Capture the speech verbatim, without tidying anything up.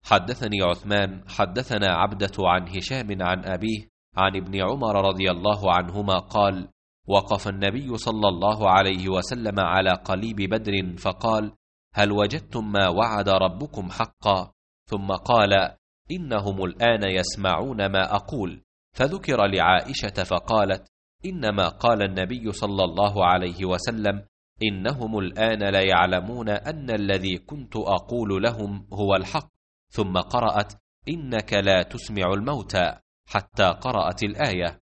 حدثني عثمان حدثنا عبدة عن هشام عن أبيه عن ابن عمر رضي الله عنهما قال: وقف النبي صلى الله عليه وسلم على قليب بدر فقال: هل وجدتم ما وعد ربكم حقا؟ ثم قال: إنهم الآن يسمعون ما أقول. فذكر لعائشة فقالت: إنما قال النبي صلى الله عليه وسلم: إنهم الآن ليعلمون أن الذي كنت أقول لهم هو الحق. ثم قرأت: إنك لا تسمع الموتى، حتى قرأت الآية.